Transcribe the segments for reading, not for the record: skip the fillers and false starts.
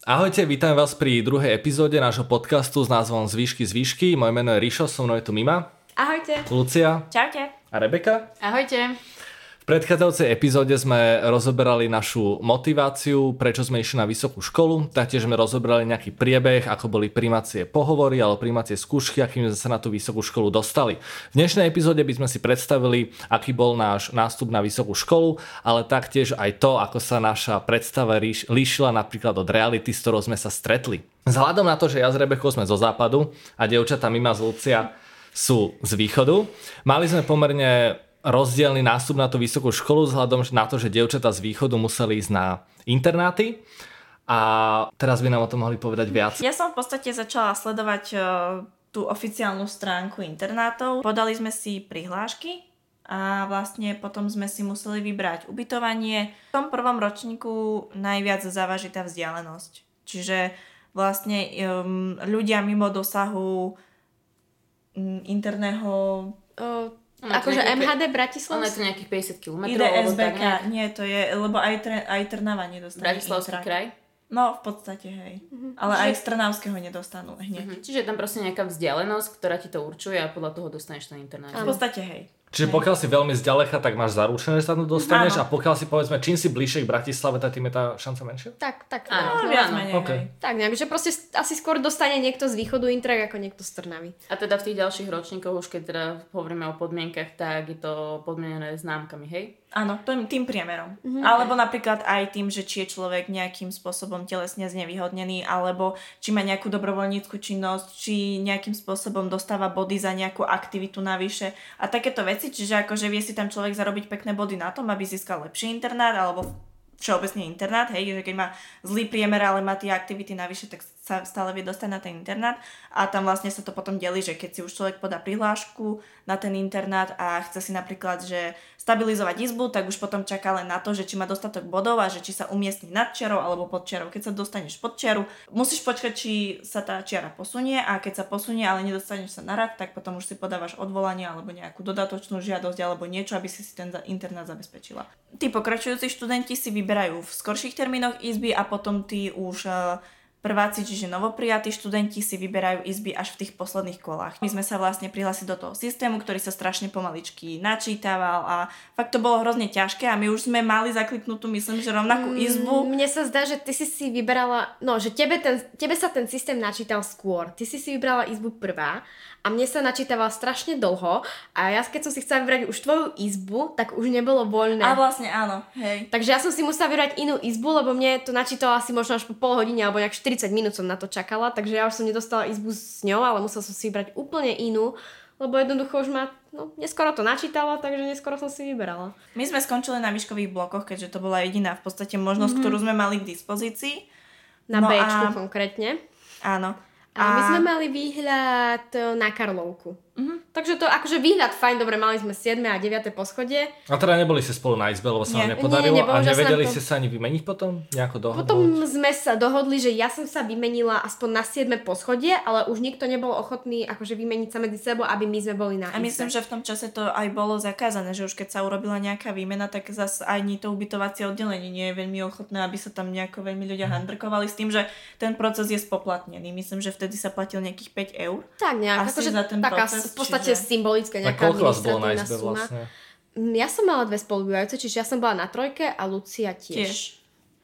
Ahojte, vítam vás pri druhej epizóde nášho podcastu s názvom Zvýšky. Moje meno je Rišo, so mnou je tu Mima. Ahojte. Lucia. Čaute. A Rebeka. Ahojte. V predchádzajúcej epizóde sme rozoberali našu motiváciu, prečo sme išli na vysokú školu, taktiež sme rozoberali nejaký priebeh, ako boli prijímacie pohovory alebo prijímacie skúšky, akým sme sa na tú vysokú školu dostali. V dnešnej epizóde by sme si predstavili, aký bol náš nástup na vysokú školu, ale taktiež aj to, ako sa naša predstava líšila napríklad od reality, s ktorou sme sa stretli. Vzhľadom na to, že ja s Rebekou sme zo západu a dievčatá Mima z Lucia sú z východu, mali sme pomerne rozdielny nástup na tú vysokú školu vzhľadom na to, že dievčatá z východu museli ísť na internáty a teraz by nám o tom mohli povedať viac. Ja som v podstate začala sledovať tú oficiálnu stránku internátov. Podali sme si prihlášky a vlastne potom sme si museli vybrať ubytovanie. V tom prvom ročníku najviac závaží tá vzdialenosť. Čiže vlastne ľudia mimo dosahu interného... Akože MHD Bratislava? Ono je to nejakých 50 km. IDSBK, nie, to je, lebo aj Trnava nedostane. Bratislavský kraj? No, v podstate, hej. Ale aj z Trnavského nedostanú hneď. Čiže je tam proste nejaká vzdialenosť, ktorá ti to určuje a podľa toho dostaneš ten internát. V podstate, hej. Čiže pokiaľ si veľmi zďaleka, tak máš zaručené, že sa tam dostaneš. Áno. A pokiaľ si povedzme, čím si bližšie k Bratislave, tak tým je tá šanca menšia? Tak. Áno, viac menej. Okay. Tak nejak, že proste asi skôr dostane niekto z východu Intrak ako niekto z Trnavy. A teda v tých ďalších ročníkoch, už keď teda hovoríme o podmienkach, tak je to podmienené známkami, hej? Áno, tým priemerom. Alebo napríklad aj tým, že či je človek nejakým spôsobom telesne znevýhodnený, alebo či má nejakú dobrovoľníckú činnosť, či nejakým spôsobom dostáva body za nejakú aktivitu navyše a takéto veci. Čiže akože vie si tam človek zarobiť pekné body na tom, aby získal lepší internát, alebo všeobecne internát, hej, že keď má zlý priemer, ale má tie aktivity navyše, tak sa stále vie dostať na ten internát a tam vlastne sa to potom delí, že keď si už človek podá prihlášku na ten internát a chce si napríklad, že stabilizovať izbu, tak už potom čaká len na to, že či má dostatok bodov a že či sa umiestni nad čiarou alebo pod čiarou. Keď sa dostaneš pod čiaru, musíš počkať, či sa tá čiara posunie a keď sa posunie, ale nedostaneš sa na rad, tak potom už si podávaš odvolanie alebo nejakú dodatočnú žiadosť alebo niečo, aby si ten internát zabezpečila. Tí pokračujúci študenti si vyberajú v skorších termínoch izby a potom tí už prváci, čiže novoprijatí študenti si vyberajú izby až v tých posledných kolách. My sme sa vlastne prihlásili do toho systému, ktorý sa strašne pomaličky načítaval a fakt to bolo hrozne ťažké a my už sme mali zakliknutú, myslím, že rovnakú izbu. Mne sa zdá, že ty si vyberala, no, že tebe sa ten systém načítal skôr. Ty si vybrala izbu prvá a mne sa načítaval strašne dlho a ja keď som si chcela vybrať už tvoju izbu, tak už nebolo voľné. A vlastne áno, hej. Takže ja som si musela vybrať inú izbu, lebo mne to načítalo asi možno až po pol hodine alebo nejak 40 minút som na to čakala, takže ja už som nedostala izbu s ňou, ale musela som si vybrať úplne inú, lebo jednoducho už ma, neskoro to načítala, takže neskoro som si vyberala. My sme skončili na výškových blokoch, keďže to bola jediná v podstate možnosť, ktorú sme mali k dispozícii. Na Bčku konkrétne. Áno. A my sme mali výhľad na Karlovku. Takže to akože výhľad fajn, dobre, mali sme 7. a 9. poschodie. A teda neboli ste spolu na izbe, lebo sa vám nepodarilo a nevedeli ste sa ani vymeniť potom? Nejako dohodnúť? Potom sme sa dohodli, že ja som sa vymenila aspoň na 7. poschodie, ale už nikto nebol ochotný akože vymeniť sa medzi sebou, aby my sme boli na izbe. A myslím, že v tom čase to aj bolo zakázané, že už keď sa urobila nejaká výmena, tak zase ani to ubytovacie oddelenie nie je veľmi ochotné, aby sa tam nejako veľmi ľudia handrkovali s tým, že ten proces je spoplatnený. Myslím, že vtedy sa platil nejakých 5 eur. Tak nejak, akože za ten taká proces, v podstate symbolické nejaká administratívna suma. Vlastne? Ja som mala 2 spolubývajúce, čiže ja som bola na 3 a Lucia tiež.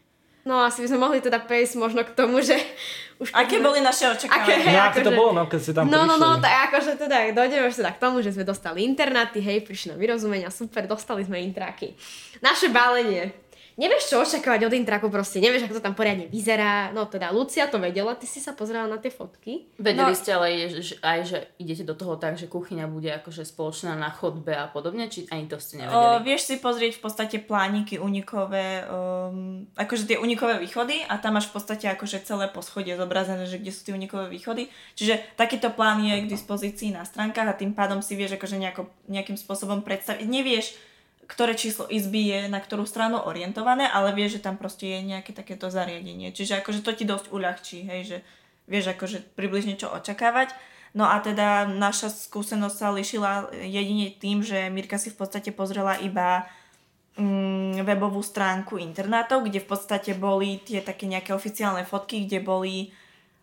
No asi by sme mohli teda prejsť možno k tomu, že už... Aké boli naše očakávania? Aké to bolo, keď ste tam prišli? No, tak akože teda dojdeme už teda k tomu, že sme dostali internáty, hej, prišli na vyrozumenia, super, dostali sme intráky. Naše balenie. Nevieš, čo očakávať od intraku proste, nevieš, ako to tam poriadne vyzerá. No teda, Lucia to vedela, ty si sa pozerala na tie fotky. Vedeli ste ale aj, že idete do toho tak, že kuchyňa bude akože spoločná na chodbe a podobne, či ani to ste nevedeli? Vieš si pozrieť v podstate plániky unikové, akože tie unikové východy a tam máš v podstate akože celé poschodie zobrazené, že kde sú tie unikové východy. Čiže takýto plán je k dispozícii na stránkach a tým pádom si vieš akože nejakým spôsobom predstaviť. Nevieš, ktoré číslo izby je na ktorú stranu orientované, ale vieš, že tam proste je nejaké takéto zariadenie. Čiže akože to ti dosť uľahčí, hej, že vieš akože približne čo očakávať. No a teda naša skúsenosť sa lišila jedine tým, že Mirka si v podstate pozrela iba webovú stránku internátov, kde v podstate boli tie také nejaké oficiálne fotky, kde boli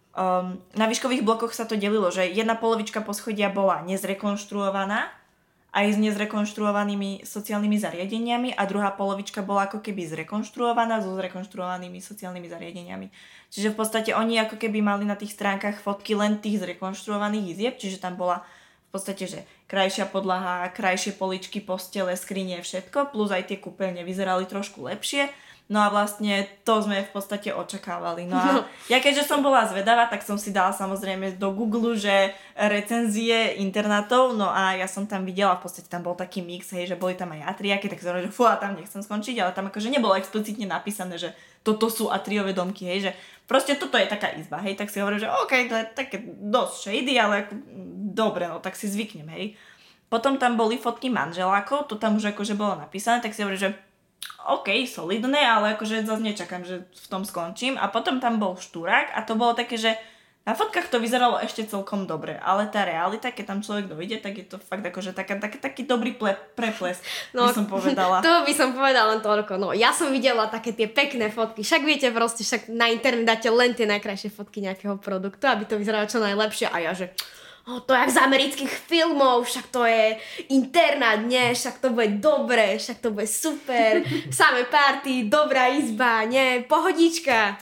na výškových blokoch sa to delilo, že jedna polovička poschodia bola nezrekonštruovaná aj s nezrekonštruovanými sociálnymi zariadeniami a druhá polovička bola ako keby zrekonštruovaná so zrekonštruovanými sociálnymi zariadeniami. Čiže v podstate oni ako keby mali na tých stránkach fotky len tých zrekonštruovaných izieb, čiže tam bola v podstate, že krajšia podlaha, krajšie poličky, postele, skrine, všetko, plus aj tie kúpeľne vyzerali trošku lepšie. No a vlastne to sme v podstate očakávali. No a ja keďže som bola zvedavá, tak som si dala samozrejme do Google, že recenzie internátov, no a ja som tam videla, v podstate tam bol taký mix, hej, že boli tam aj atriáky, tak som hovorila, že fú, a tam nechcem skončiť, ale tam akože nebolo explicitne napísané, že toto sú atriové domky, hej, že proste toto je taká izba, hej, tak si hovorím, že OK, to je také dosť shady, ale ako, dobre, no tak si zvyknem, hej. Potom tam boli fotky manželákov, to tam už akože bolo napísané, tak si hovorím, že OK, solidné, ale akože zase nečakám, že v tom skončím. A potom tam bol štúrak a to bolo také, že na fotkách to vyzeralo ešte celkom dobre, ale tá realita, keď tam človek dojde, tak je to fakt akože taký dobrý preples, by som povedala. To by som povedala len toľko. No, ja som videla také tie pekné fotky. Však viete proste, však na internet dáte len tie najkrajšie fotky nejakého produktu, aby to vyzeralo čo najlepšie. A ja, že to je jak z amerických filmov, však to je internát, nie, však to bude dobre, však to bude super, samé party, dobrá izba, nie, pohodička.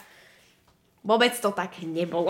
Vôbec to tak nebolo.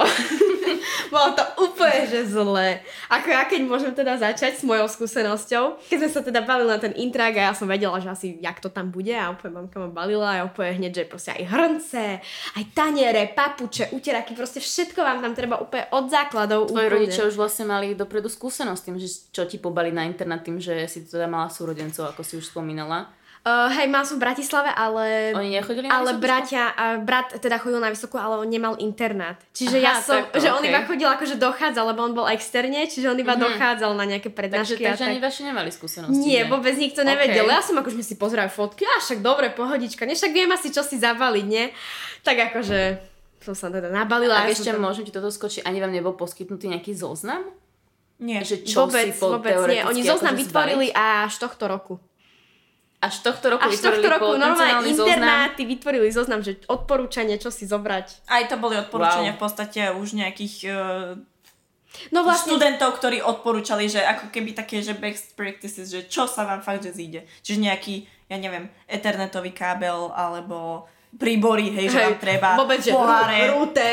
Bolo to úplne, že zlé. Ako ja keď môžem teda začať s mojou skúsenosťou. Keď sme sa teda balili na ten intrak a ja som vedela, že asi jak to tam bude a úplne mamka ma balila a úplne hneď, že proste aj hrnce, aj taniere, papuče, uteraky, proste všetko vám tam treba úplne od základov. Tvoji rodičia už vlastne mali dopredu skúsenosť tým, že čo ti pobali na internát tým, že si teda mala súrodencov, ako si už spomínala. Hej, mal som v Bratislave, ale... Oni nechodili na ale brat teda chodil na vysokú, ale on nemal internát. Čiže ja som, takto, že on iba chodil akože dochádzal, lebo on bol externe, čiže on iba dochádzal na nejaké prednášky. Takže ani vaši nemali skúsenosti. Nie, vôbec nikto nevedel. Ja som akože si pozerala fotky, však dobre, pohodička, však viem asi čo si zabaliť, nie? Tak akože som sa teda nabalila. A ešte môžem ti toto skočiť, ani vám nebol poskytnutý nejaký zoznam? Nie. Že čo vôbec nie. Oni zoznam vytvorili až tohto roku. Až tohto roku normálne internáty vytvorili zoznam, že odporúčanie, čo si zobrať. Aj to boli odporúčania v podstate už nejakých vlastne študentov, ktorí odporúčali, že ako keby také, že best practices, že čo sa vám fakt, že zíde. Čiže nejaký, ja neviem, ethernetový kábel, alebo príbory, že vám treba vôbec, že poháre,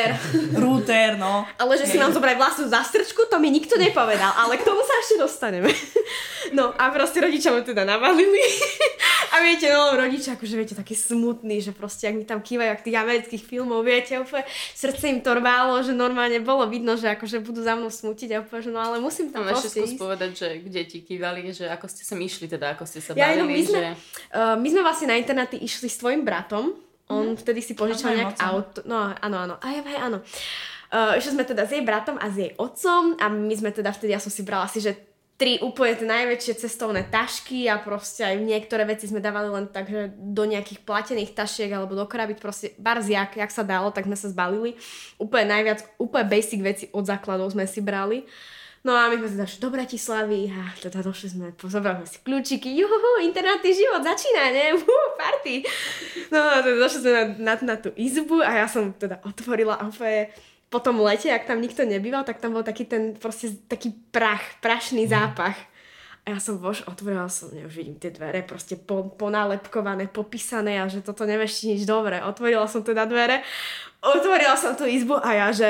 router, no. Ale že si mám zobrať vlastnú zastrčku, to mi nikto nepovedal, ale k tomu sa ešte dostaneme. No a proste rodičia ma teda navalili a viete, no rodičia akože viete, takí smutní, že proste ak mi tam kývajú jak tých amerických filmov, viete, úplne srdce im to rválo, že normálne bolo vidno, že akože budú za mnou smutiť a úplne, že no ale musím tam proste ísť. Povedať, že kde ti kývali, že ako ste sa išli teda, ako ste sa bavili, my sme vlastne na internáty išli s tvojim bratom. On vtedy si požičal nejak auto. No, áno. Áno. Išli sme teda s jej bratom a s jej otcom a my sme teda vtedy, ja som si brala asi, že 3 úplne tie najväčšie cestovné tašky a proste aj niektoré veci sme dávali len tak, že do nejakých platených tašiek alebo do krabic, proste barziak, jak sa dalo, tak sme sa zbalili. Úplne basic veci od základov sme si brali. No a my sme sa došli do Bratislavy a teda došli sme, zobrali sme si kľúčiky, internátny život začína, ne? Party. No a teda došli sme na tú izbu a ja som teda otvorila a po tom lete, ak tam nikto nebýval, tak tam bol taký ten proste taký prašný zápach. A ja som otvorila som, už vidím tie dvere, proste ponálepkované, popísané a že toto nevieš nič dobre. Otvorila som teda dvere, otvorila som tú izbu a ja, že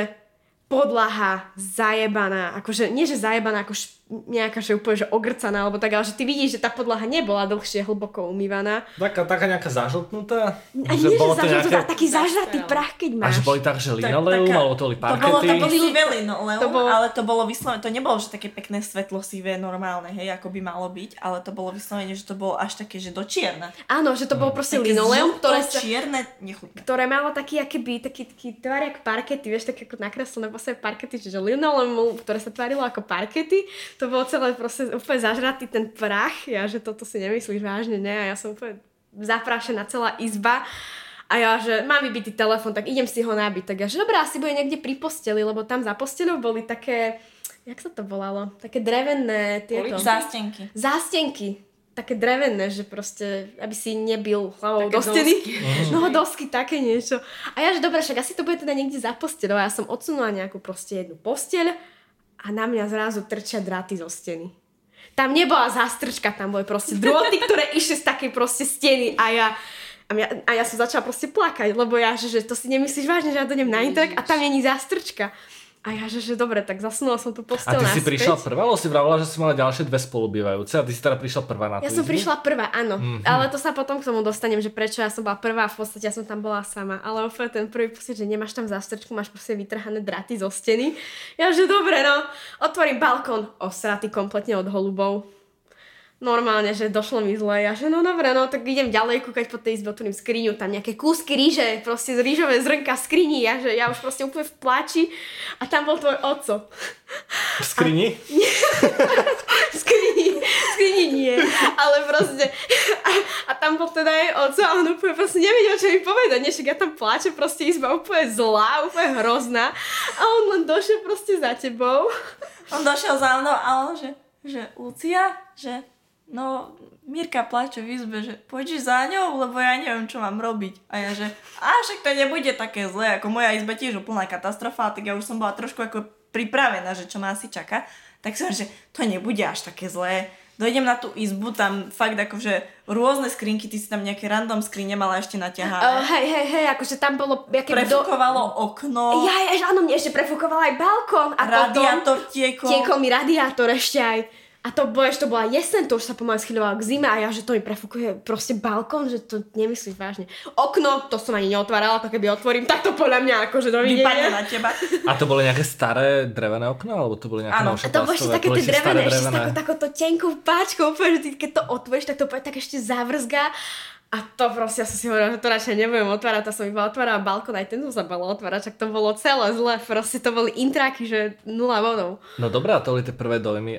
podlaha zajebaná, akože nie že zajebaná, ako nejaká, že úplne že ogrcaná, alebo tak, ale že ty vidíš, že tá podlaha nebola dlhšie hlboko umývaná. Taká nejaká zažltnutá? A nie, že zažltnutá, taký zažratý prach, keď máš. A že boli tak, že linoleum, alebo to boli parkety? To bolo sivé linoleum, ale to bolo vyslovene, to nebolo, že také pekné svetlosivé, normálne, hej, ako by malo byť, ale to bolo vyslovene, že to bolo až také, že do čierna. Áno, že to bolo proste linoleum, čierne, nechutné. Ktoré malo taký tvár jak parkety, vieš, také ako nakreslené parkety, čiže linoleum, ktoré sa tvárilo ako parkety. To bolo celé proste úplne zažratý ten prach. Ja, že toto si nemyslíš vážne, ne? A ja som úplne zaprášená celá izba. A ja, že mám vybitý telefon, tak idem si ho nabiť. Tak ja, že dobrá, asi bude niekde pri posteli, lebo tam za posteľou boli také, jak sa to volalo? Také drevené tieto. Zástenky. Zástenky. také drevené, že proste, aby si nebil hlavou Také do steny. dosky. Dosky, také niečo. A ja, že dobre, však asi to bude teda niekde za posteľou. Ja som odsunula nejakú proste jednu posteľ a na mňa zrazu trčia dráty zo steny. Tam nebola zástrčka, tam boli proste drôty, ktoré išli z takej proste steny a ja som začala proste plakať, lebo ja, že to si nemyslíš vážne, že ja dojdem na intrak a tam není zástrčka. A ja, že dobre, tak zasunula som tú posteľ naspäť. A ty si prišla prvá, lebo si vravila, že si mala ďalšie dve spolubývajúce a ty si teda prišla prvá na tú Ja som izbu? prišla prvá, áno. Ale to sa potom k tomu dostanem, že prečo ja som bola prvá, v podstate ja som tam bola sama. Ale úplne ten prvý pocit, že nemáš tam zástrčku, máš proste vytrhané dráty zo steny. Ja, že dobre, no. Otvorím balkón, osratý kompletne od holubov. Normálne, že došlo mi zle. Ja, že no dobre, no tak idem ďalej kúkať po tej izbe, otvorím skriňu, tam nejaké kúsky ríže, proste z rýžové zrnka v skrini. Ja už proste úplne v pláči a tam bol tvoj oco. V skrini? Skrini nie, ale proste a tam bol teda aj oco a on úplne proste nevedel, čo mi povedať, však ja tam pláčem, proste izba úplne zlá, úplne hrozná a on len došiel proste za tebou. On došiel za mnou a on, že Lucia, že no, Mirka plače v izbe, že pôjdeš za ňou, lebo ja neviem, čo mám robiť. A ja, že však to nebude také zlé, ako moja izba tiež úplná katastrofa, tak ja už som bola trošku ako pripravená, že čo ma asi čaká. Tak som, že to nebude až také zlé. Dojdem na tú izbu, tam fakt akože rôzne skrinky, ty si tam nejaké random skrine mala ešte naťahané. Hej, akože tam bolo... Prefúkovalo okno. Áno, mne ešte prefúkoval aj balkón. A radiátor tiekol. Tiekol mi radiátor ešte aj. A to bola jeseň, to už sa pomaly schyľovalo k zime a ja, že to mi prefúkuje proste balkón, že to nemyslíš vážne. Okno, to som ani neotvárala, to keby otvorím, tak to podľa mňa akože dovidenia. Vypadne na teba. A to boli nejaké staré drevené okno, alebo to boli nejaké novšie plastové? A to bolo ešte také tie drevené, ešte s takou tenkou páčkou, úplne, že ty keď to otvoríš, tak to úplne tak ešte zavrzgá. A to proste, ja som si hovorila, že to radšej nebudem otvárať, to som iba otvárala balkón, aj ten som sa bala otvárať, čak to bolo celé zle, proste to boli intráky, že 0 bodov. No dobré, a to boli tie prvé dojmy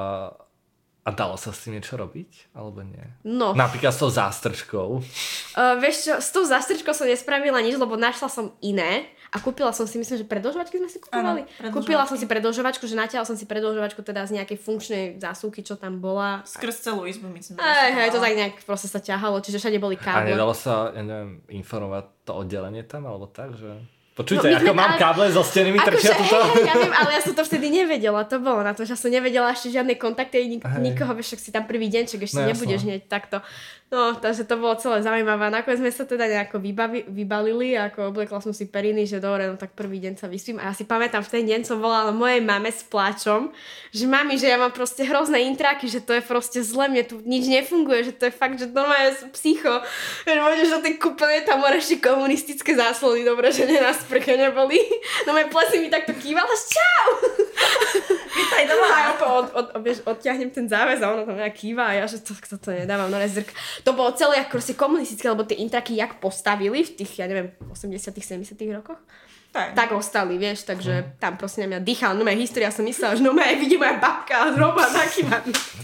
a dalo sa s tým niečo robiť, alebo nie? No. Napríklad s tou zástrčkou. Vieš čo, s tou zástrčkou som nespravila nič, lebo našla som iné a kúpila som si, myslím, že predĺžovačky sme si kúpovali. Kúpila som si predĺžovačku, že natiaľ som si predĺžovačku teda z nejakej funkčnej zásuvky, čo tam bola. Skrz celú izbu, myslím. Hej, to tak nejak proste sa ťahalo, čiže všade boli káble. A nedalo sa, ja neviem, informovať to oddelenie tam, alebo tak, že... Počujte, ako mám káble zo steny, mi trčia tuto. Ja viem, ale ja som to vtedy nevedela, to bolo na to, že som nevedela ešte žiadne kontakty, nikoho, však si tam prvý deň, ešte nebudeš hneď takto. No, takže to bolo celé zaujímavé. Nakoniec sme sa teda nejako vybalili, ako obliekla som si periny, že dobre, no tak prvý deň sa vyspím. A ja si pamätám, v ten deň som volala mojej mame s pláčom, že mami, že ja mám proste hrozné intráky, že to je proste zle, mne tu nič nefunguje, že to je fakt, že normálne som psycho. Že môžeš do tej kúpeľne, tam boli ešte komunistické záslony, dobre, že na sprche neboli. No moje plesy mi takto kývala, čau! Vítaj doma. A ja odtiahnem ten záväz a ona tam nejak kýva a ja, že to nedávam, no nezrk. To bolo celé ako komunistické, lebo tie intraky jak postavili v tých, ja neviem, 80 70 rokoch. Tak ostali, vieš, takže tam proste na mňa dýchala, no moja história, som myslela, že no moja vidí moja babka a zroba nakýva.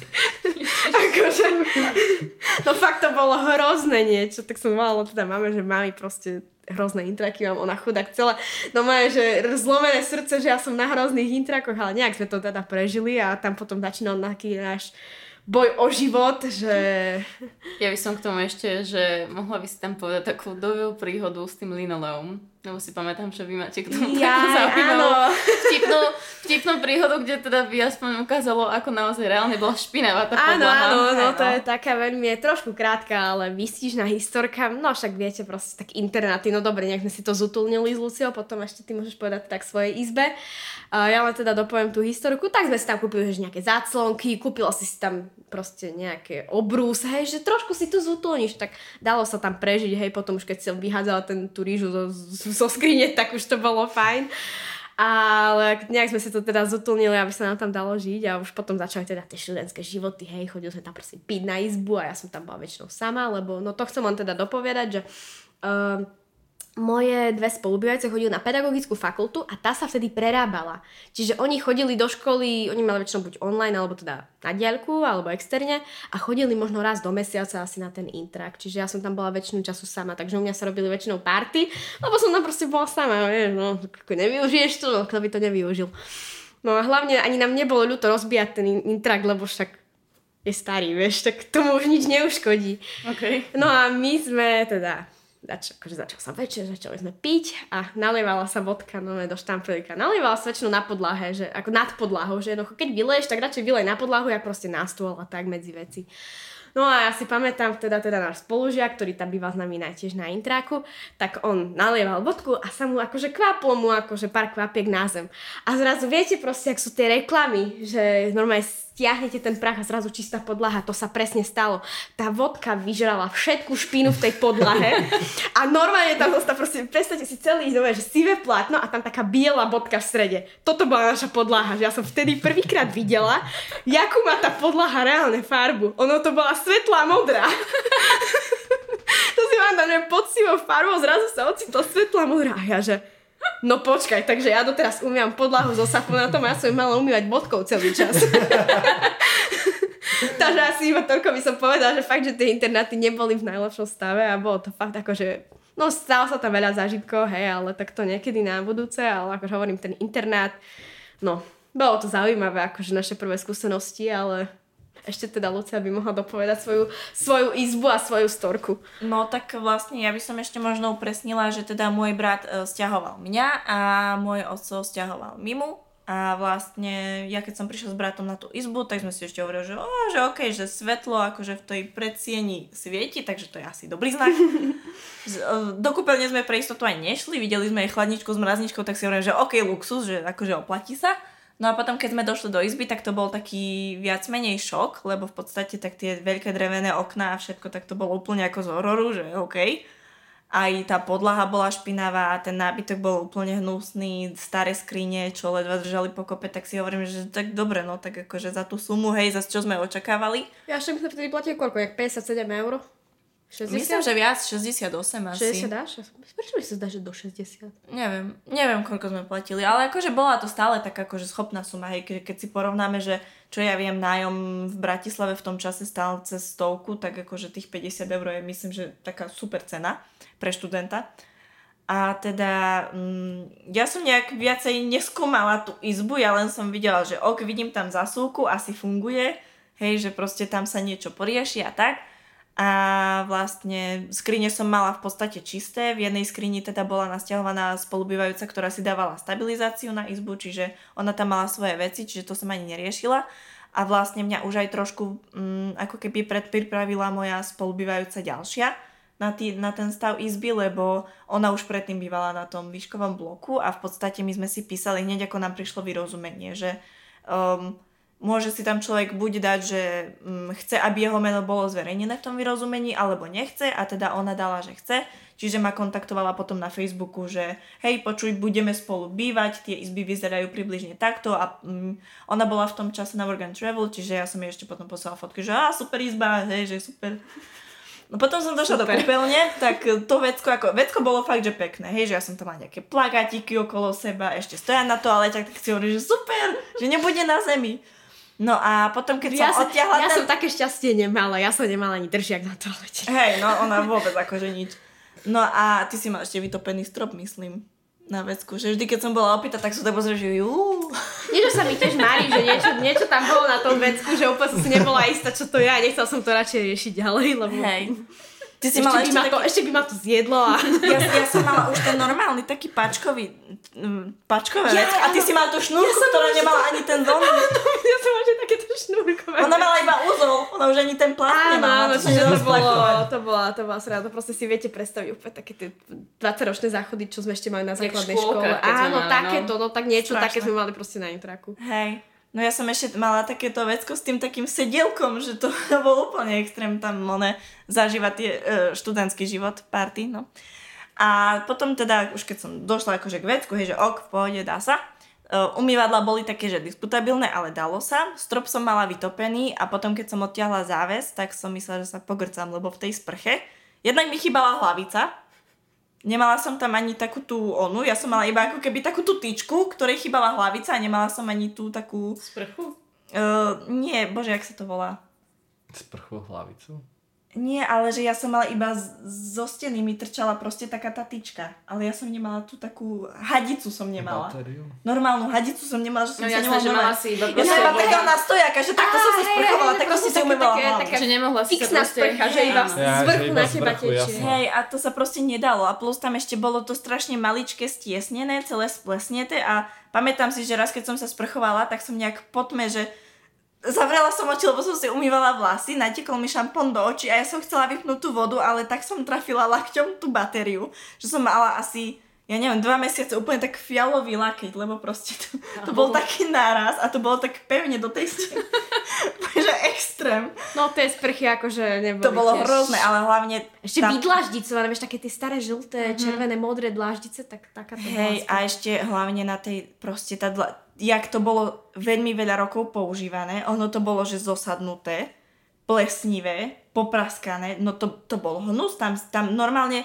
Akože, no fakt to bolo hrozné niečo, tak som volala teda mame, že mami proste hrozné intraky mám, ona chudák celá, no moje, že zlomené srdce, že ja som na hrozných intrakoch, ale nejak sme to teda prežili a tam potom začínal taký náš boj o život, že... Ja by som k tomu ešte, že mohla by si tam povedať takú dovú príhodu s tým linoleum. Lebo si pamätám, že vy máte k tomu takú zaujímavú vtipnú príhodu, kde teda by aspoň ukázalo, ako naozaj reálne bola špinavá tá podlaha. Áno, to je taká veľmi, trošku krátka, ale výstižná historka. No však viete, proste tak internáty, no dobre, nejak sme si to zutulnili s Luciou, potom ešte ty môžeš povedať tak svojej izbe. Ja len teda dopoviem tú historku, tak sme si tam kúpili že nejaké záclonky, kúpila si tam proste nejaké obrús, hej, že trošku si to zutulníš, tak dalo sa tam prežiť, hej, potom už keď si vyhádzala tú rýžu zo skrine, tak už to bolo fajn. Ale nejak sme si to teda zutulnili, aby sa nám tam dalo žiť a už potom začali teda tie študentské životy, hej, chodili sme tam proste piť na izbu a ja som tam bola väčšinou sama, lebo no to chcem len teda dopovedať, že moje dve spolubývajúce chodili na pedagogickú fakultu a tá sa vtedy prerábala. Čiže oni chodili do školy, oni mali väčšinou buď online, alebo teda na diaľku, alebo externe a chodili možno raz do mesiaca asi na ten intrak. Čiže ja som tam bola väčšinu času sama, takže u mňa sa robili väčšinou party, lebo som tam proste bola sama, vieš, no, ako nevyužiješ to, kto by to nevyužil. No a hlavne ani nám nebolo ľúto rozbíjať ten intrak, lebo však je starý, vieš, tak tomu už nič neuškodí. Okay. No a my sme teda, začal sa večer, začali sme piť a nalievala sa vodka do štamprlíka. Nalievala sa väčšinou na podlahe, že ako nad podlahou, že jednoducho keď vyleješ, tak radšej vylej na podlahu a proste na stôl a tak medzi veci. No a ja si pamätám, teda náš spolužiak, ktorý tam býva s nami tiež na intráku, tak on nalieval vodku a sa mu akože kvaplo mu akože pár kvapiek na zem. A zrazu viete proste, ak sú tie reklamy, že normálne stiahnete ten prach a zrazu čistá podlaha, to sa presne stalo. Tá vodka vyžrala všetku špínu v tej podlahe a normálne tam zostala proste, predstavte si celý, že sivé plátno a tam taká biela bodka v strede. Toto bola naša podlaha, že ja som vtedy prvýkrát videla, jakú má tá podlaha reálne farbu. Ono to bola svetlá modrá. To si mám tam, že pod sivou farbou zrazu sa ocitla svetlá modrá. A ja, že no počkaj, takže ja doteraz umývam podlahu so saponátom a ja som mala umývať bodkou celý čas. Takže asi iba toľko by som povedala, že fakt, že tie internáty neboli v najlepšom stave a bolo to fakt akože, no stalo sa tam veľa zážitkov, hej, ale tak to niekedy na budúce, ale akože hovorím, ten internát, no, bolo to zaujímavé, akože naše prvé skúsenosti, ale ešte teda Lucia by mohla dopovedať svoju izbu a svoju storku. No tak vlastne ja by som ešte možno upresnila, že teda môj brat sťahoval mňa a môj otco sťahoval Mimu a vlastne ja keď som prišla s bratom na tú izbu, tak sme si ešte hovorili, že okej, že svetlo akože v tej predsieni svieti, takže to je asi dobrý znak. Do kúpeľne sme pre istotu aj nešli, videli sme aj chladničku s mrazničkou, tak si hovorím, že okej, luxus, že akože oplatí sa. No a potom, keď sme došli do izby, tak to bol taký viac menej šok, lebo v podstate tak tie veľké drevené okná a všetko, tak to bolo úplne ako z hororu, že okej. Aj tá podlaha bola špinavá, ten nábytok bol úplne hnusný, staré skrine, čo ledva držali pokope, tak si hovorím, že tak dobre, no tak akože za tú sumu, hej, za čo sme očakávali. Ja ešte by sme vtedy platili koľko, jak 57 €? 60? Myslím, že viac, 68 asi. 60 dáš? Prečo mi sa zdá, že do 60? Neviem, koľko sme platili, ale akože bola to stále tak akože schopná suma, hej, keď si porovnáme, že čo ja viem, nájom v Bratislave v tom čase stál cez 100, tak akože tých 50 € je myslím, že taká super cena pre študenta. A teda ja som nejak viacej neskúmala tú izbu, ja len som videla, že vidím tam zasúku, asi funguje, hej, že proste tam sa niečo porieši a tak. A vlastne skrine som mala v podstate čisté. V jednej skrini teda bola nasťahovaná spolubývajúca, ktorá si dávala stabilizáciu na izbu, čiže ona tam mala svoje veci, čiže to som ani neriešila. A vlastne mňa už aj trošku ako keby predpripravila moja spolubývajúca ďalšia na ten stav izby, lebo ona už predtým bývala na tom výškovom bloku a v podstate my sme si písali hneď, ako nám prišlo vyrozumenie, že môže si tam človek buď dať, že chce, aby jeho meno bolo zverejnené v tom vyrozumení, alebo nechce a teda ona dala, že chce. Čiže ma kontaktovala potom na Facebooku, že hej, počuj, budeme spolu bývať, tie izby vyzerajú približne takto a ona bola v tom čase na Work and Travel, čiže ja som jej ešte potom poslala fotky, že super izba, hej, že super. No potom som došla do kúpeľne, tak to vecko bolo fakt, že pekné, hej, že ja som tam mala nejaké plagátiky okolo seba, ešte stoja na toalete, tak si hovorím, že super, že nebude na zemi. No a potom, keď som odtiahla... Ja som také šťastie nemala, ja som nemala ani držiak na toalete. Hej, no ona vôbec akože nič. No a ty si mal ešte vytopený strop, myslím, na vecku, že vždy, keď som bola opýta, tak som tak pozrela, že Niečo sa mi tiež marí, že niečo tam bolo na tom vecku, že úplne som si nebola istá, čo to je a nechcela som to radšej riešiť ďalej, lebo... Hej. Ty si mala ešte by ma to zjedlo a... Ja som mala už ten normálny taký pačkové vecko a ty si mala tú šnúrku, ktorá nemala ani ten dom. Ja som mala takéto šnúrkové. Ona mala iba úzol, ona už ani ten plát nemala. Áno, čiže to bola sranda. To proste si viete predstaviť úplne také tie 20-ročné záchody, čo sme ešte mali na základnej škole. Áno, takéto, no tak niečo také sme mali proste na intraku. Hej. No ja som ešte mala takéto vecko s tým takým sedielkom, že to bol úplne extrém tam zažívať tie študentský život, party, no. A potom teda, už keď som došla akože k vecku, hej, že v pohode, dá sa. Umývadlá boli také, že diskutabilné, ale dalo sa. Strop som mala vytopený a potom, keď som odtiahla záves, tak som myslela, že sa pogrcam, lebo v tej sprche jednak mi chýbala hlavica. Nemala som tam ani takú tú ja som mala iba ako keby takú tú tyčku, ktorej chýbala hlavica a nemala som ani tú takú... Sprchu? Nie, bože, jak sa to volá? Sprchu, hlavicu? Nie, ale že ja som mala iba zo steny mi trčala proste taká tá tyčka. Ale ja som nemala tú takú hadicu som nemala. Batériu. Normálnu hadicu som nemala, že som sa jasné, že mala nemala si iba ja som iba taká na stojáka, že takto som sa sprchovala, takto som si umývala hlavu. Že nemohla si sa Fixná proste... sprcha, že iba z vrchu na teba tečie. jasné. Hej, a to sa proste nedalo. A plus tam ešte bolo to strašne maličké, stiesnené, celé splesnete a pamätám si, že raz keď som sa sprchovala, tak som nejak po tme, že zavrela som oči, lebo som si umývala vlasy, natekol mi šampón do očí a ja som chcela vypnúť tú vodu, ale tak som trafila lakťom tú batériu, že som mala asi, ja neviem, 2 mesiace úplne tak fialový lakeť, lebo proste to bol taký náraz a to bolo tak pevne do tej steny. že extrém. No tie sprchy akože neboli To bolo tiež... hrozné, ale hlavne... Ešte vydláždicované, vieš, také tie staré žlté, červené, modré dláždice, tak taká to Hej, a ešte hlavne na tej proste jak to bolo veľmi veľa rokov používané, ono to bolo, že zosadnuté, plesnivé, popraskané, no to bol hnus, tam normálne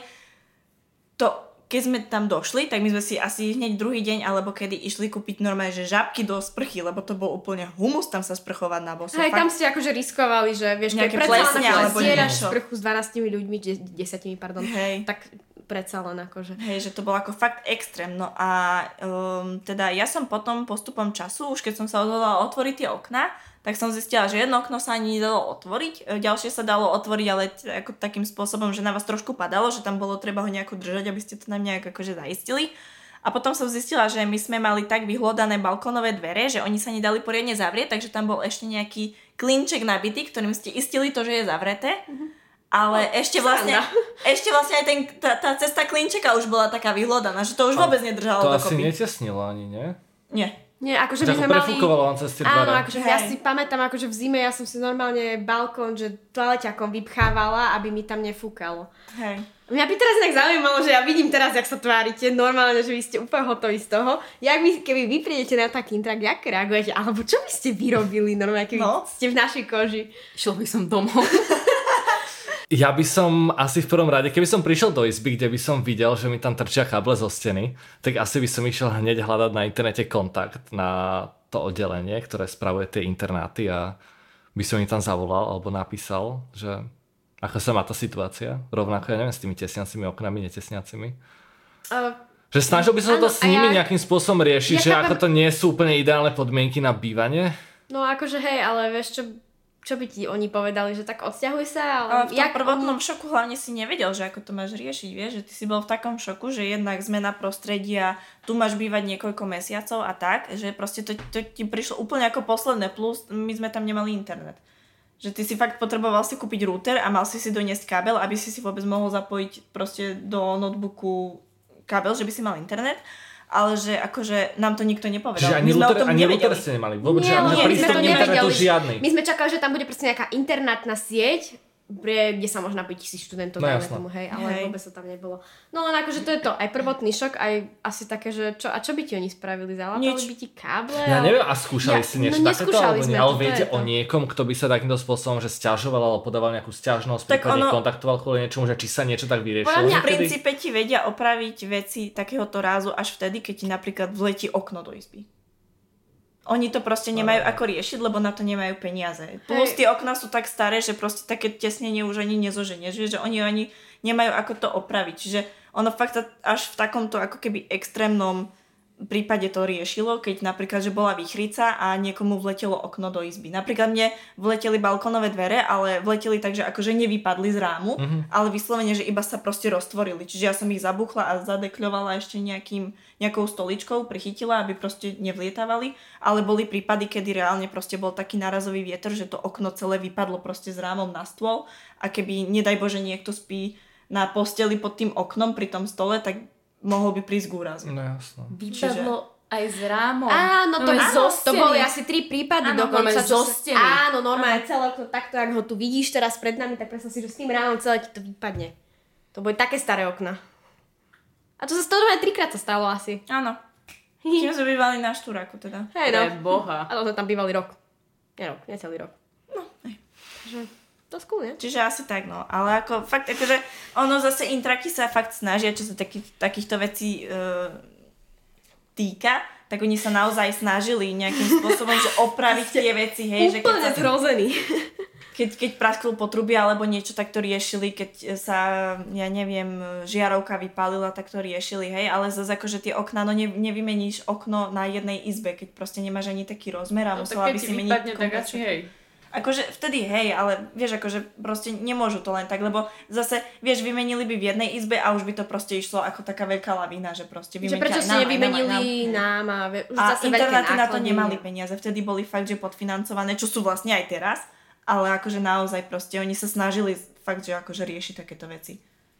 keď sme tam došli, tak my sme si asi hneď druhý deň, alebo kedy išli kúpiť normálne, že žabky do sprchy, lebo to bol úplne humus tam sa sprchovať na boso. Hej, tam ste akože riskovali, že vieš, keď predsa len zdieľaš sprchu s 12 ľuďmi, 10, pardon, tak predsa len akože. Hej, že to bolo ako fakt extrém. No a teda ja som potom postupom času, už keď som sa odhodlala otvoriť tie okná, tak som zistila, že jedno okno sa ani nedalo otvoriť, ďalšie sa dalo otvoriť, ale ako takým spôsobom, že na vás trošku padalo, že tam bolo treba ho nejako držať, aby ste to nám nejak akože zaistili. A potom som zistila, že my sme mali tak vyhľadané balkónové dvere, že oni sa nedali poriadne zavrieť, takže tam bol ešte nejaký klinček nabitý, ktorým ste istili to, že je zavreté. Ale ešte vlastne aj tá cesta klinčeka už bola taká vyhľadaná, že to už vôbec nedržalo dokopy. To asi netesnilo ani, nie? Nie, akože my sme mali... prefúkovalo vám cez tie dvere. Áno, akože ja si pamätám, akože v zime ja som si normálne balkón, že toaleťakom vypchávala, aby mi tam nefúkalo. Hej. Mňa by teraz inak zaujímalo, že ja vidím teraz, jak sa tvárite, normálne, že vy ste úplne hotoví z toho. Keby vy prídete na taký intrak, jak reagujete? Alebo čo by ste vyrobili normálne, keby ste v našej koži? Šlo by som domov. Ja by som asi v prvom rade, keby som prišiel do izby, kde by som videl, že mi tam trčia káble zo steny, tak asi by som išiel hneď hľadať na internete kontakt na to oddelenie, ktoré spravuje tie internáty a by som im tam zavolal alebo napísal, že ako sa má tá situácia, rovnako, ja neviem, s tými tesniacimi oknami, netesniacimi. Že snažil by som to s nimi nejakým spôsobom riešiť, že ako to nie sú úplne ideálne podmienky na bývanie. No akože hej, ale vieš čo by ti oni povedali, že tak odsťahuj sa? Ale v tom prvotnom šoku hlavne si nevedel, že ako to máš riešiť, vieš, že ty si bol v takom šoku, že jednak zmena prostredia, tu máš bývať niekoľko mesiacov a tak, že proste to ti prišlo úplne ako posledné, plus my sme tam nemali internet. Že ty si fakt potreboval si kúpiť router a mal si doniesť kábel, aby si vôbec mohol zapojiť proste do notebooku kábel, že by si mal internet. Ale že akože nám to nikto nepovedal. Čiže ani router ste nemali vôbec, že prístup k internetu žiadny. My sme čakali, že tam bude proste nejaká internátna sieť, kde sa možno napiť 1000 študentov, tomu, hej, ale vôbec to tam nebolo. No len akože to je to, aj prvotný šok, aj asi také, že čo by ti oni spravili? Zalápali by ti káble? Ja neviem, a skúšali si niečo takéto, alebo nie? Ale viete o niekom, kto by sa takýmto spôsobom, že sťažoval alebo podával nejakú sťažnosť, prípadne kontaktoval kvôli niečomu, že či sa niečo tak vyriešilo? Podľa mňa v princípe ti vedia opraviť veci takéhoto rázu až vtedy, keď ti napríklad vletí okno do izby. Oni to proste nemajú ako riešiť, lebo na to nemajú peniaze. Plus tie okná sú tak staré, že proste také tesnenie už ani nezoženieš, že oni nemajú ako to opraviť. Čiže ono fakt až v takomto ako keby extrémnom prípade to riešilo, keď napríklad, že bola výchrica a niekomu vletelo okno do izby. Napríklad mne vleteli balkónové dvere, ale vleteli tak, že akože nevypadli z rámu, ale vyslovene, že iba sa proste roztvorili. Čiže ja som ich zabuchla a zadekľovala ešte nejakou stoličkou, prichytila, aby proste nevlietávali, ale boli prípady, kedy reálne proste bol taký nárazový vietor, že to okno celé vypadlo proste s rámom na stôl a keby, nedaj Bože, niekto spí na posteli pod tým oknom pri tom stole, tak mohol by prísť k úrazu. No jasno. Vypadlo aj z rámom. Áno, to boli asi 3 prípady dokonca. Áno, normálne celé okno takto, ak ho tu vidíš teraz pred nami, tak predstav si, že s tým rámom celé ti to vypadne. To boli také staré okna. A to sa stalo 3-krát sa stalo asi. Áno. Čím sme bývali na Štúraku teda. Hej, no. Boha. Ale sme tam bývali rok. Nie celý rok. No, hej. Takže to skúl, nie? Čiže asi tak, no. Ale ako fakt, akože ono zase intraky sa fakt snažia, čo sa takýchto vecí týka, tak oni sa naozaj snažili nejakým spôsobom, že opraviť tie veci, hej. Úplne že zhrozený. keď prasklo potrubie alebo niečo, tak to riešili, keď sa, ja neviem, žiarovka vypálila, tak to riešili, hej, ale zase akože tie okná, no nevymeníš okno na jednej izbe, keď proste nemáš ani taký rozmer a musela by si meniť kompletne. Hej. Akože vtedy hej, ale vieš, akože proste nemôžu to len tak, lebo zase, vieš, vymenili by v jednej izbe a už by to proste išlo ako taká veľká lavína, že proste vymenili prečo ste nevymenili nám a zase internáty na to nemali peniaze, vtedy boli fakt, že podfinancované, čo sú vlastne aj teraz, ale akože naozaj proste oni sa snažili fakt, že akože riešiť takéto veci.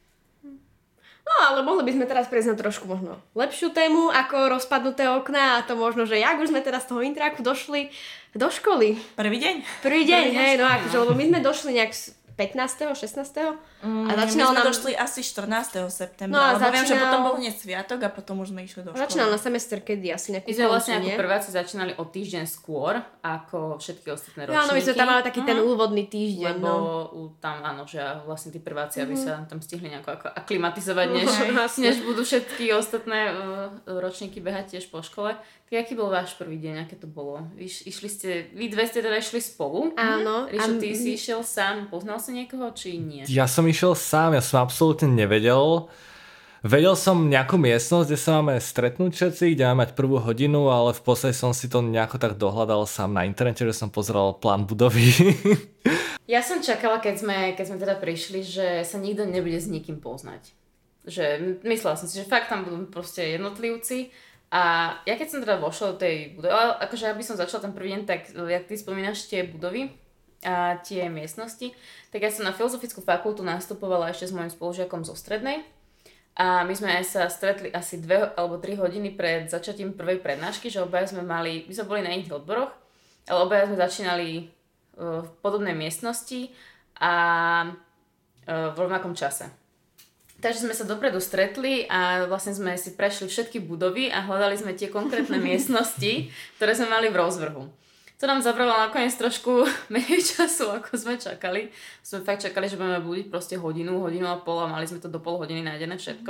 No ale mohli by sme teraz prejsť na trošku možno lepšiu tému ako rozpadnuté okná a to možno, že jak už sme teraz z toho intráku došli do školy. Prvý deň, hej, no akože, lebo my sme došli nejak 15., 16. A začínalo nám... došli asi 14. septembra, no, lebo viem, že potom bol hneď sviatok a potom už sme išli do školy. Začínal na semester kedy? Asi nejakú my sme vlastne ako prváci začínali o týždeň skôr ako všetky ostatné ročníky. Áno, my sme tam mali taký ten úvodný týždeň. Lebo tam áno, že vlastne tí prváci, aby sa tam stihli nejako ako aklimatizovať, než budú všetky ostatné ročníky behať tiež po škole. Tak aký bol váš prvý deň? Aké to bolo? Išli ste, vy dve ste teda išli spolu? Áno. Rišo, ty si išiel sám, poznal si niekoho, či nie? Ja som išiel sám, ja som absolútne nevedel. Vedel som nejakú miestnosť, kde sa máme stretnúť všetci, kde máme mať prvú hodinu, ale v podstate som si to nejako tak dohľadal sám na internete, že som pozeral plán budovy. Ja som čakala, keď sme teda prišli, že sa nikto nebude s nikým poznať. Že myslela som si, že fakt tam budú proste jednotlivci. A ja keď som teda vošla do tej budovy, ale akože aby som začala ten prvý deň, tak jak ty spomínaš tie budovy a tie miestnosti, tak ja som na filozofickú fakultu nastupovala ešte s mojim spolužiakom zo strednej a my sme sa stretli asi 2 alebo 3 hodiny pred začatím prvej prednášky, že obaja sme boli na iných odboroch, ale obaja sme začínali v podobnej miestnosti a v rovnakom čase. Takže sme sa dopredu stretli a vlastne sme si prešli všetky budovy a hľadali sme tie konkrétne miestnosti, ktoré sme mali v rozvrhu. To nám zabralo nakoniec trošku menej času, ako sme čakali. Sme fakt čakali, že budeme budiť proste hodinu a pol a mali sme to do pol hodiny nájdené všetko.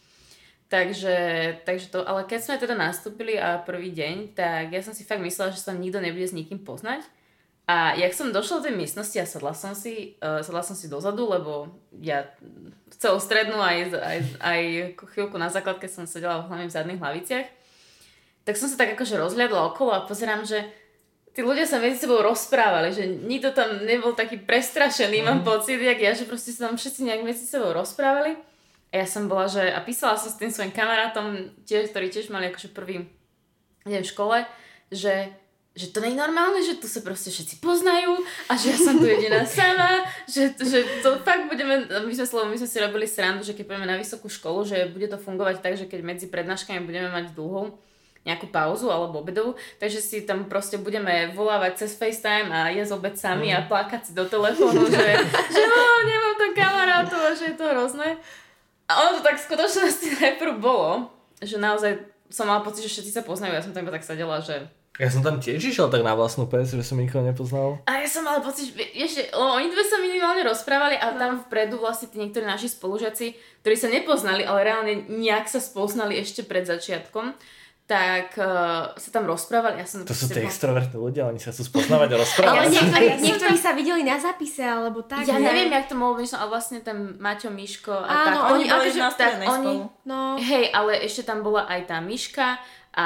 Takže to, ale keď sme teda nastúpili a prvý deň, tak ja som si fakt myslela, že sa nikto nebude s nikým poznať. A jak som došla do tej miestnosti a sadla som si dozadu, lebo ja celú strednú aj chvíľku na základke som sedela hlavne v zadných hlaviciach, tak som sa tak akože rozhľadla okolo a pozerám, že tí ľudia sa medzi sebou rozprávali, že nikto tam nebol taký prestrašený, mám pocit, jak ja, že proste sa tam všetci nejak medzi sebou rozprávali. A ja som bola, a písala som s tým svojim kamarátom, ktorí tiež mali akože prvý deň v škole, že to nie je normálne, že tu sa proste všetci poznajú a že ja som tu jediná sama, že to fakt budeme, my sme si robili srandu, že keď pôjdeme na vysokú školu, že bude to fungovať tak, že keď medzi prednáškami budeme mať dlhú nejakú pauzu alebo obedovú, takže si tam proste budeme volávať cez FaceTime a jesť obed sami a plakať si do telefónu, že nemám tam kamarátov a že je to hrozné. A ono to tak v skutočnosti najprv bolo, že naozaj som mala pocit, že všetci sa poznajú, ja som tam iba tak sedela, že ja som tam tiež išiel tak na vlastnú pec, že som nikoho nepoznal. A ja som mala pocit, že oni dve sa minimálne rozprávali a tam vpredu vlastne tí niektorí naši spolužiaci, ktorí sa nepoznali, ale reálne nejak sa spoznali ešte pred začiatkom, tak sa tam rozprávali. To sú tie extrovertní ľudia, oni sa chcú spoznávať a rozprávať. Ale niektorí sa videli na zápise, alebo tak. Ja neviem, jak to mohlo byť, ale vlastne ten Maťo, Miško a tak. Áno, oni boli na strednej spolu. Hej, ale ešte tam bola aj tá Miška a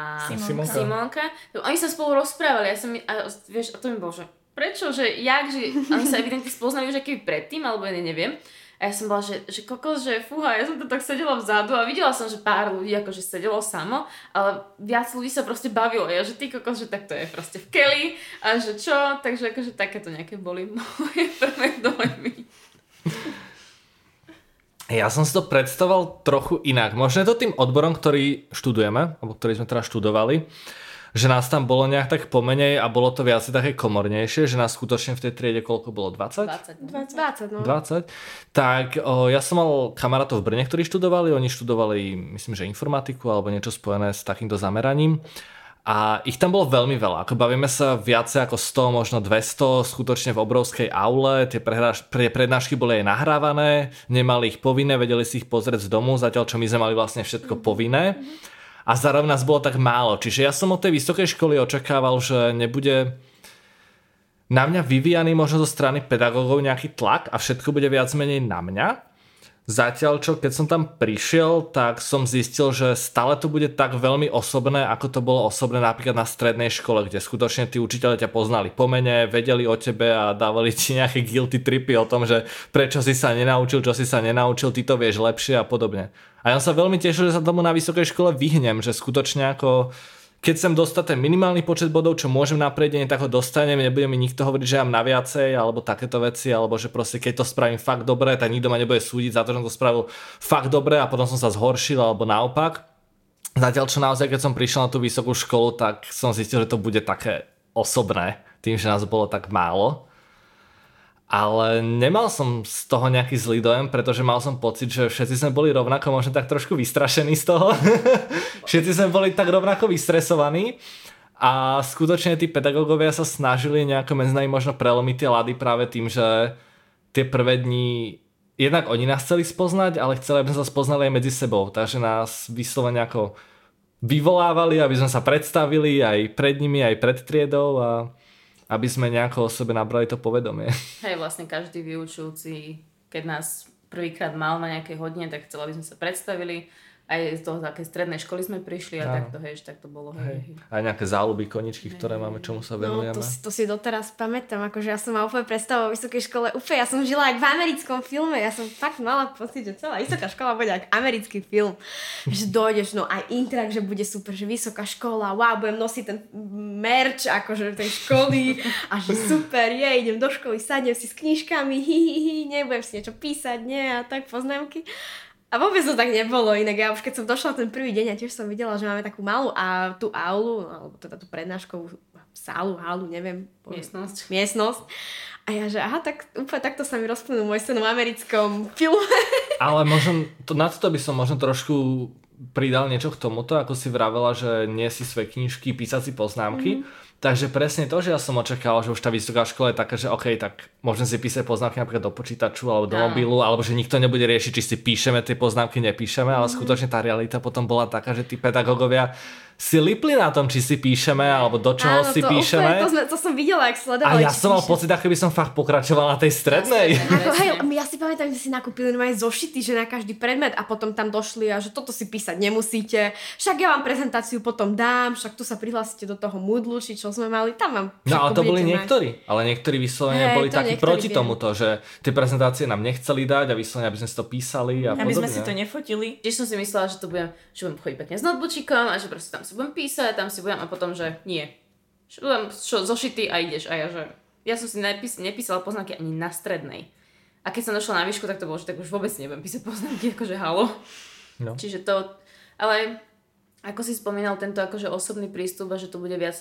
Simonka. Oni sa spolu rozprávali. Vieš, a to mi bolo, že prečo, že oni sa evidentne spoznali už aký predtým, alebo ja neviem. A ja som bola, že kokos, že fúha, ja som to tak sedela vzadu a videla som, že pár ľudí akože sedelo samo, ale viac ľudí sa proste bavilo. Ja, že ty kokos, že tak to je proste v keli a že čo, takže akože takéto nejaké boli moje prvé dojmy. Ja som si to predstavoval trochu inak. Možno je to tým odborom, ktorý študujeme, alebo ktorý sme teraz študovali, že nás tam bolo nejak tak pomenej a bolo to viac také komornejšie, že nás skutočne v tej triede koľko bolo? 20? 20. 20. Tak ja som mal kamarátov v Brne, ktorí študovali, oni študovali, myslím, že informatiku alebo niečo spojené s takýmto zameraním. A ich tam bolo veľmi veľa. Ako bavíme sa viacej ako 100, možno 200, skutočne v obrovskej aule. Tie prednášky boli aj nahrávané, nemali ich povinné, vedeli si ich pozrieť z domu, zatiaľ čo my sme mali vlastne všetko povinné. A zároveň nás bolo tak málo. Čiže ja som od tej vysokej školy očakával, že nebude na mňa vyvíjaný možno zo strany pedagógov nejaký tlak a všetko bude viac menej na mňa. Zatiaľ čo keď som tam prišiel, tak som zistil, že stále to bude tak veľmi osobné, ako to bolo osobné napríklad na strednej škole, kde skutočne tí učiteľe ťa poznali po mene, vedeli o tebe a dávali ti nejaké guilty tripy o tom, že prečo si sa nenaučil, čo si sa nenaučil, ty to vieš lepšie a podobne. A ja som sa veľmi tešil, že sa tomu na vysokej škole vyhnem, že skutočne ako keď sem dostať ten minimálny počet bodov, čo môžem na prejdenie, tak ho dostanem, nebude mi nikto hovoriť, že ja mám na viacej, alebo takéto veci, alebo že proste keď to spravím fakt dobre, tak nikto ma nebude súdiť za to, že som to spravil fakt dobre a potom som sa zhoršil, alebo naopak. Zatiaľ čo naozaj, keď som prišiel na tú vysokú školu, tak som zistil, že to bude také osobné, tým, že nás bolo tak málo. Ale nemal som z toho nejaký zlý dojem, pretože mal som pocit, že všetci sme boli rovnako, možno tak trošku vystrašení z toho. Všetci sme boli tak rovnako vystresovaní a skutočne tí pedagógovia sa snažili nejako medzi nami možno prelomiť tie lady práve tým, že tie prvé dni jednak oni nás chceli spoznať, ale chceli, aby sme sa spoznali aj medzi sebou. Takže nás vyslovene ako vyvolávali, aby sme sa predstavili aj pred nimi, aj pred triedou a aby sme nejako o sebe nabrali to povedomie. Hej, vlastne každý vyučujúci, keď nás prvýkrát mal na nejakej hodine, tak chcel, aby sme sa predstavili. Aj z toho, z akej strednej školy sme prišli a takto, hej, tak to bolo. Hej. Aj nejaké záľuby, koničky, ktoré máme, čomu sa venujeme. No, to si doteraz pamätám, akože ja som mala úplne predstavu o vysokej škole, úplne, ja som žila jak v americkom filme, ja som fakt mala pocit, že celá vysoká škola bude jak americký film. Že dojdeš, no aj intrak, že bude super, že vysoká škola, wow, budem nosiť ten merch, akože tej školy a že super, idem do školy, sadnem si s knižkami, nebudem si niečo písať, nie, a tak poznámky. A vôbec to tak nebolo, inak ja už keď som došla ten prvý deň a tiež som videla, že máme takú malú a tú aulu, alebo teda tú prednáškovú sálu, halu, neviem. Miestnosť. A ja, že aha, tak úplne takto sa mi rozplynul môj sen v americkom filme. Ale možno, na to by som možno trošku pridal niečo k tomuto, ako si vravela, že nie si svoje knižky, písať si poznámky. Takže presne to, že ja som očakával, že už tá vysoká škola je taká, že OK, tak môžem si písať poznámky napríklad do počítaču alebo do mobilu, alebo že nikto nebude riešiť, či si píšeme tie poznámky, nepíšeme, ale skutočne tá realita potom bola taká, že tí pedagógovia si lipli na tom, či si píšeme, alebo do čoho si píšeme. To som videla, jak sledovali. A ja som mal pocit, ako by som fakt pokračoval na tej strednej. Ja si pamätám, že si nakúpili aj zošity, že na každý predmet a potom tam došli a že toto si písať nemusíte. Však ja vám prezentáciu potom dám, však tu sa prihlásite do toho Moodlu, či čo sme mali, tam vám. No ale to boli niektorí, ale niektorí vyslovene boli takí proti tomuto, že tie prezentácie nám nechceli dať a vyslovene, aby sme si to písali a podobne. Aby sme si to nefotili. Tiež som si myslela, že budem chodiť pekne s notebookom a že proste tam si budem písať, tam si budem a potom, že nie. Budem zošity a ideš. A ja som si nepísala poznámky ani na strednej. A keď som došla na výšku, tak to bolo, že tak už vôbec nebudem písať poznámky, akože halo. No. Čiže to, ale ako si spomínal tento akože osobný prístup a že to bude viac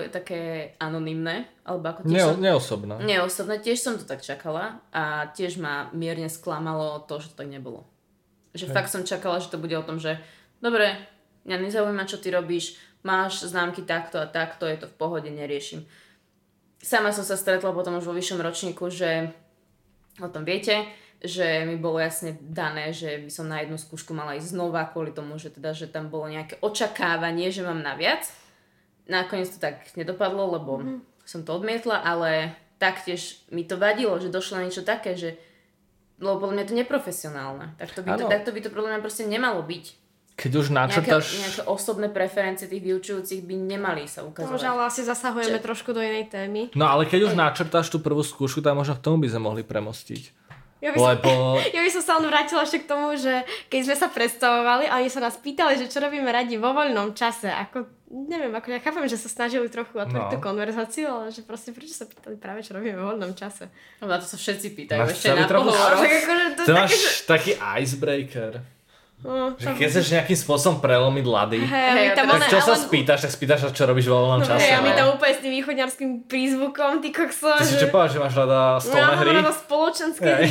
také anonymné, alebo ako tiež neosobné. Neosobné, tiež som to tak čakala a tiež ma mierne sklamalo to, že to tak nebolo. Že fakt som čakala, že to bude o tom, že dobre, mňa nezaujíma, čo ty robíš, máš známky takto a takto, je to v pohode, neriešim. Sama som sa stretla potom už vo vyššom ročníku, že o tom viete, že mi bolo jasne dané, že by som na jednu skúšku mala ísť znova kvôli tomu, že tam bolo nejaké očakávanie, že mám naviac. Nakoniec to tak nedopadlo, lebo som to odmietla, ale taktiež mi to vadilo, že došlo na niečo také, že lebo podľa mňa to neprofesionálne. Takto by to podľa mňa proste nemalo byť. Keď už načrtáš... Nejaké osobné preferencie tých vyučujúcich by nemali sa ukazovať. Možno ale asi zasahujeme trošku do inej témy. No ale keď už načrtáš tú prvú skúšku, tak možno k tomu by sme mohli premostiť. Ja by som sa vrátila ešte k tomu, že keď sme sa predstavovali a oni sa nás pýtali, že čo robíme radi vo voľnom čase. Ja chápem, že sa snažili trochu otvoriť tú konverzáciu, ale že proste prečo sa pýtali práve, čo robíme vo voľnom čase. No na to sa všetci pýtajú ešte na pohovor. To máš taký icebreaker. Keď chceš nejakým spôsobom prelomiť lady, tak čo sa spýtaš, tak spýtaš, čo robíš vo voľnom čase. A my tam úplne s tým východňarským prízvukom, ty kokso. Ty si čo povedal, že máš rada stolné hry? Ja mám rada spoločenské hry.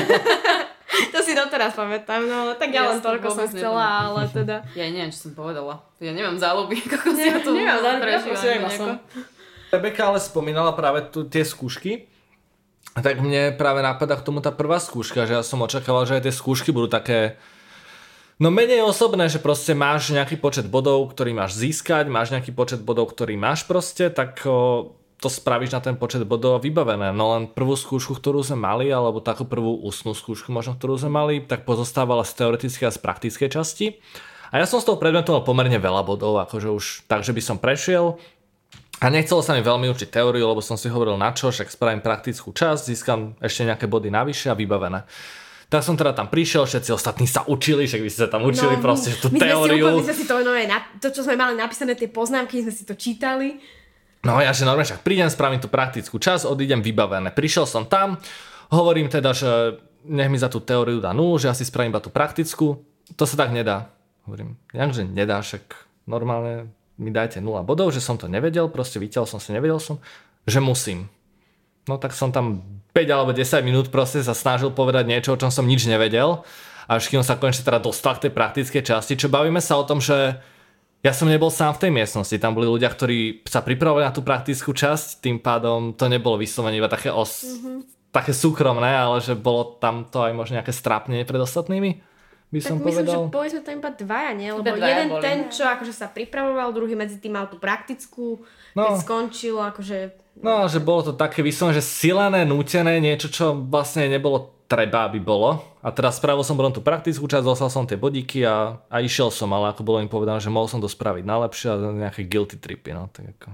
To si doteraz pamätám, no tak ja len toľko som chcela, ale teda... Ja neviem, čo som povedala. Ja nemám záľuby, ako si ja tu prežívam. Rebeka ale spomínala práve tie skúšky. Tak mne práve napadá k tomu tá prvá skúška, že ja som očakával, že aj tie skúšky budú také... No menej osobné, že proste máš nejaký počet bodov, ktorý máš získať, máš nejaký počet bodov, ktorý máš proste, tak to spravíš na ten počet bodov vybavené. No len prvú skúšku, ktorú sme mali, alebo takú prvú ústnu skúšku možno, ktorú sme mali, tak pozostávala z teoretickej a z praktickej časti. A ja som z toho predmetu mal pomerne veľa bodov, akože už takže by som prešiel. A nechcelo sa mi veľmi učiť teóriu, lebo som si hovoril na čo, však spravím praktickú časť, získam ešte nejaké body navyše a vybavené. Tak som teda tam prišiel, všetci ostatní sa učili, však vy ste sa tam učili proste tú teóriu. My sme si to, čo sme mali napísané, tie poznámky, sme si to čítali. No ja že normálne však prídem, spravím tú praktickú časť, odídem vybavené. Prišiel som tam, hovorím teda, že nech mi za tú teóriu dá 0, že ja si spravím iba tú praktickú. To sa tak nedá. Hovorím, jakže nedá, však normálne mi dajte 0 bodov, že som to nevedel, proste vytiaľ som si, nevedel som, že musím. No tak som tam 5 alebo 10 minút proste sa snažil povedať niečo, o čom som nič nevedel. Až kým sa konečne teda dostal k tej praktickej časti, čo bavíme sa o tom, že ja som nebol sám v tej miestnosti, tam boli ľudia, ktorí sa pripravovali na tú praktickú časť, tým pádom to nebolo vyslovene iba také také súkromné, ale že bolo tam to aj možno nejaké strápnenie pred ostatnými, by som myslím, povedal. že boli sme tam iba dvaja, nie? Lebo jeden boli. Ten, čo akože sa pripravoval, druhý medzi tým mal tú praktickú, keď skončil, akože... No, že bolo to také vyslovene, že silené, nútené, niečo, čo vlastne nebolo treba, aby bolo. A teraz spravil som potom tú praktickú časť, dostal som tie bodíky a išiel som, ale ako bolo im povedané, že mohol som to spraviť najlepšie a nejaké guilty tripy, no. Tak ako,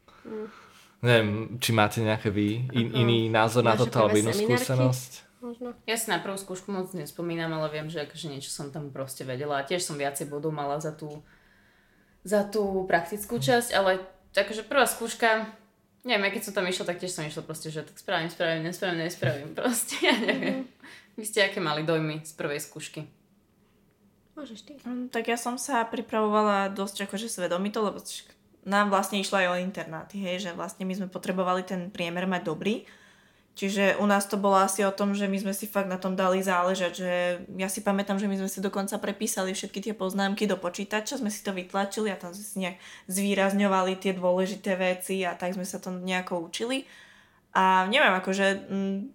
Neviem, či máte nejaké iný názor na toto, alebo inú skúsenosť? Možno. Ja si na prvú skúšku moc nespomínam, ale viem, že akože niečo som tam proste vedela. A tiež som viacej bodov mala za tú praktickú časť, ale akože prvá skúška, neviem, keď som tam išla, tak tiež som išla proste, že tak spravím, nespravím, proste, ja neviem. Vy ste aké mali dojmy z prvej skúšky? Môžeš ty. Tak ja som sa pripravovala dosť akože svedomito, lebo nám vlastne išlo aj o internáty, hej, že vlastne my sme potrebovali ten priemer mať dobrý. Čiže u nás to bolo asi o tom, že my sme si fakt na tom dali záležať, že ja si pamätám, že my sme si dokonca prepísali všetky tie poznámky do počítača, sme si to vytlačili a tam sme si nejak zvýrazňovali tie dôležité veci a tak sme sa to nejako učili. A neviem, akože